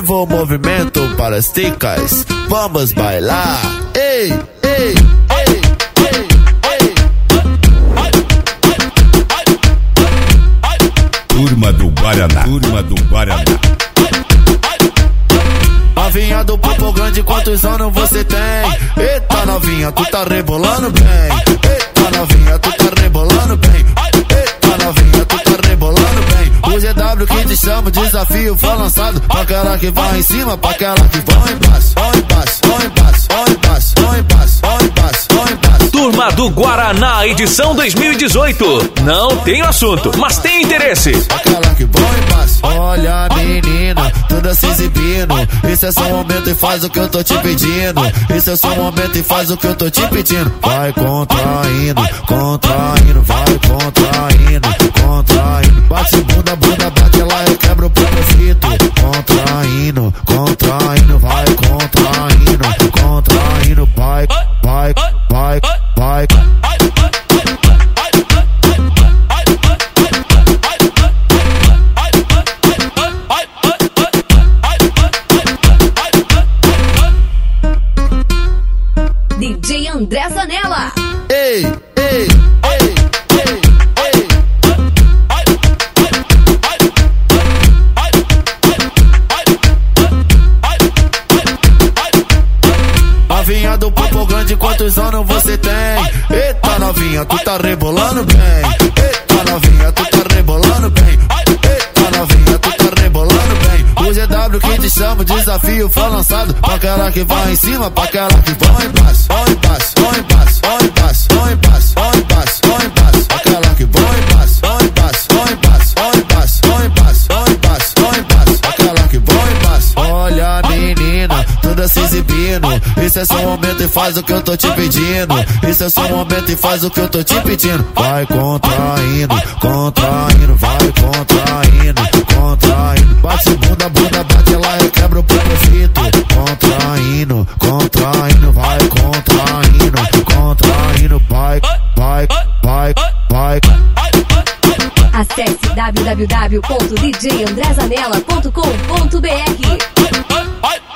Ativo o movimento para as ticas, vamos bailar. Ei, ei, ei, ei, ei. Turma do Guaraná, turma do Guaraná. Novinha do popo grande, quantos anos você tem? Eita novinha, tu tá rebolando bem. Eita novinha, tu tá rebolando bem. Eita novinha, tu tá rebolando bem. O GW que te chama, o desafio foi lançado. Pra aquela que vai em cima, pra aquela que vai embaixo. Vai embaixo, vai embaixo, vai embaixo, vai embaixo, vai embaixo, vai embaixo. Turma do Guaraná, edição 2018. Não tem assunto, mas tem interesse. Aquela que vai embaixo. Olha menina, toda se exibindo. Esse é seu momento e faz o que eu tô te pedindo. Esse é seu momento e faz o que eu tô te pedindo. Vai contraindo, contraindo, vai contraindo, contraindo. Bate bunda, bunda, bate lá e quebra o propósito. Contraindo, contraindo, vai contraindo, contraindo, vai, vai, vai, vai. DJ André Zanella. Ei, ei, ei, ei, ei. Novinha do popo grande, quantos anos você tem? Eita novinha, tu tá rebolando bem. Eita novinha, tu tá rebolando bem. Eita novinha, tu tá rebolando bem. O GW que te chama, o desafio foi lançado. Pra aquela que vai em cima, pra aquela que vai embaixo. Vai embaixo, vai embaixo, vai embaixo, vai embaixo, vai embaixo, vai embaixo. Aquela que vai embaixo, vai embaixo, vai embaixo, vai embaixo, vai embaixo, vai embaixo, vai embaixo. Aquela que vai embaixo. Olha menina, toda se exibindo. Esse é seu momento e faz o que eu tô te pedindo. Esse é seu momento e faz o que eu tô te pedindo. Vai contraindo, contraindo, vai contraindo, contraindo. Bate bunda, bunda, bate lá e quebra o propósito. Contraindo, contraindo, vai contraindo, contraindo, vai, vai, vai, vai. Acesse www.djandrezanella.com.br.